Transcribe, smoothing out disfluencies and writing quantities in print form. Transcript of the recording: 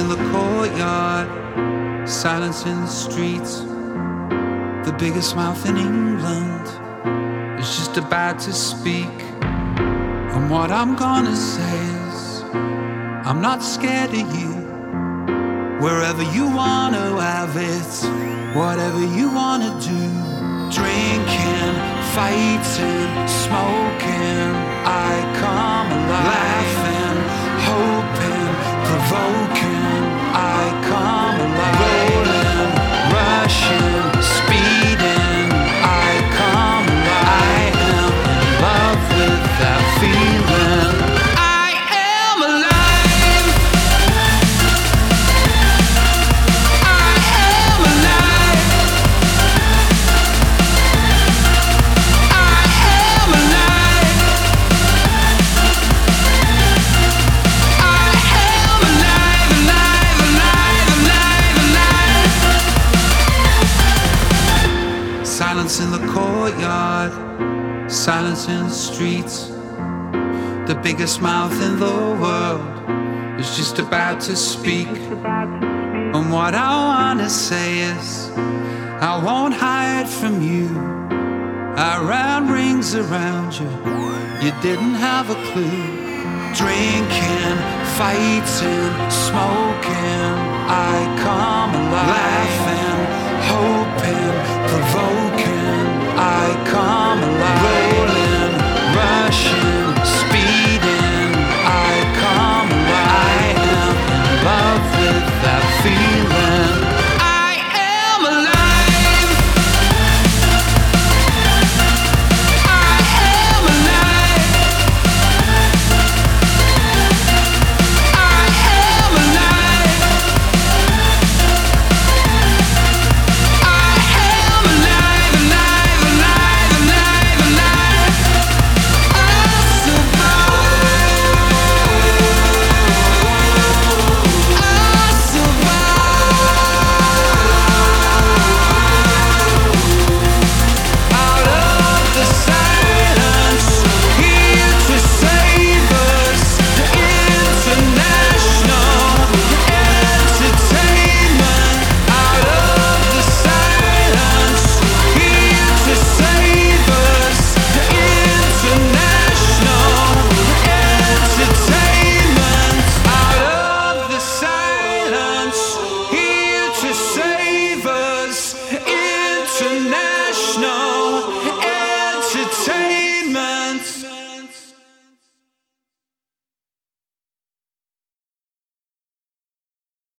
in the courtyard, silence in the streets. The biggest mouth in England is just about to speak. And what I'm gonna say is, I'm not scared of you. Wherever you wanna have it, whatever you wanna do. Drinking, fighting, smoking, I come alive. Laughing, hoping, provoking, I come alive. Rolling, rushing, speeding, I come alive. I am in love with that feeling. I am alive. I am alive. I am alive. I am alive, alive, alive, alive, alive. Silence in the courtyard, silence in the streets. The biggest mouth in the world is just about to speak. And what I wanna say is, I won't hide from you. I ran rings around you, you didn't have a clue. Drinking, fighting, smoking, I come alive. Laughing, hoping, provoking,